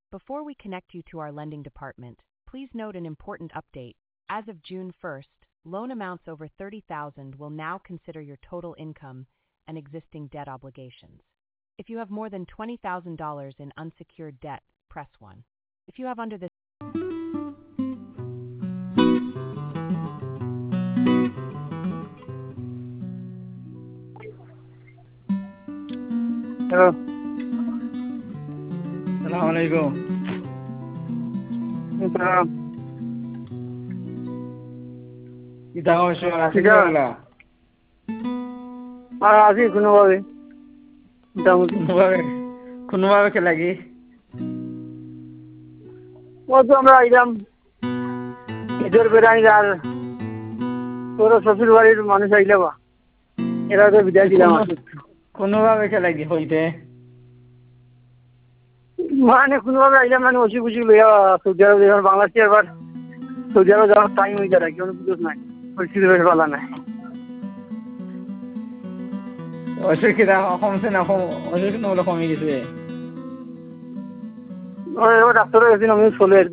Before we connect you to our lending department, please note an important update. As of June 1st, loan amounts over $30,000 will now consider your total income and existing debt obligations. If you have more than $20,000 in unsecured debt, press 1. If you have under this Hello. Assalamualaikum. Kita ngomong asli wala. Asli kuno babe. Kuno babe ke lagi. वो तो हमरा एकदम इधर बेरानी यार তোর শ্বশুর বাড়ির মানুষ আইলে বা এরা তো বিদায় দিলাম কোনোভাবে কে লাগি হইতে মানে কোনোভাবে আইলাম মানে ওষি বুঝি লইয়া সৌদি আরব যখন বাংলাদেশে আবার সৌদি আরব যাওয়ার টাইম হয়ে যায় কোনো বুঝোস নাই পরিস্থিতি বেশ ভালো নাই অসুখ কিনা কমছে না অসুখ নহলে কমে গেছে ও ডাক্তার এসেছিল আমি চলে